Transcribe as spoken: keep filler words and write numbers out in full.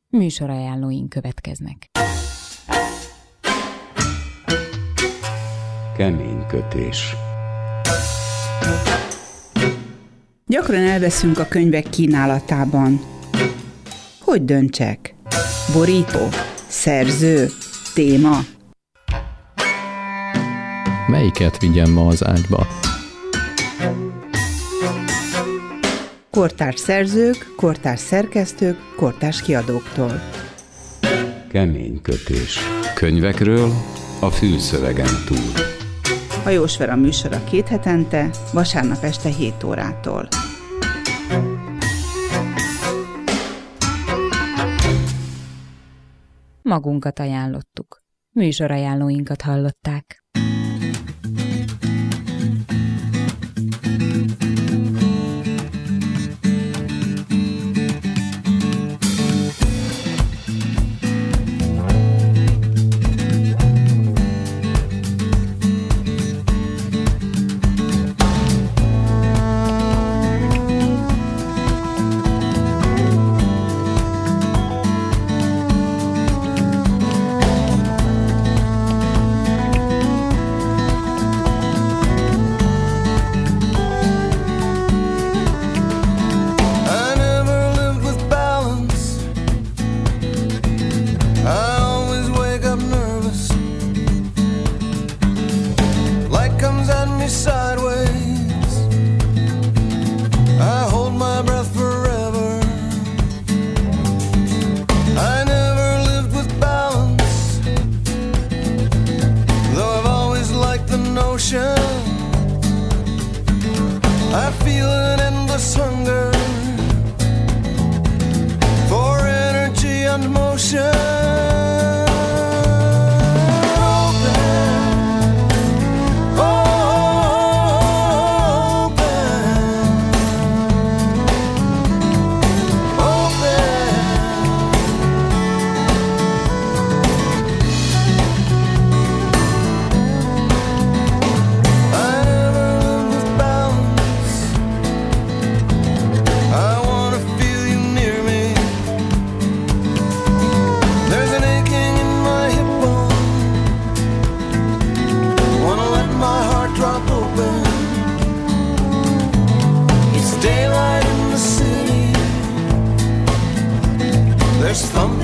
Műsorajánlóink következnek. Keménykötés. Gyakran elveszünk a könyvek kínálatában. Hogy döntsek? Borító? Szerző? Téma? Melyiket vigyem ma az ágyba? Kortárs szerzők, kortárs szerkesztők, kortárs kiadóktól. Keménykötés. Könyvekről a fülszövegen túl. Hajós Vera műsora két hetente, vasárnap este hét órától. Magunkat ajánlottuk. Műsorajánlóinkat hallották.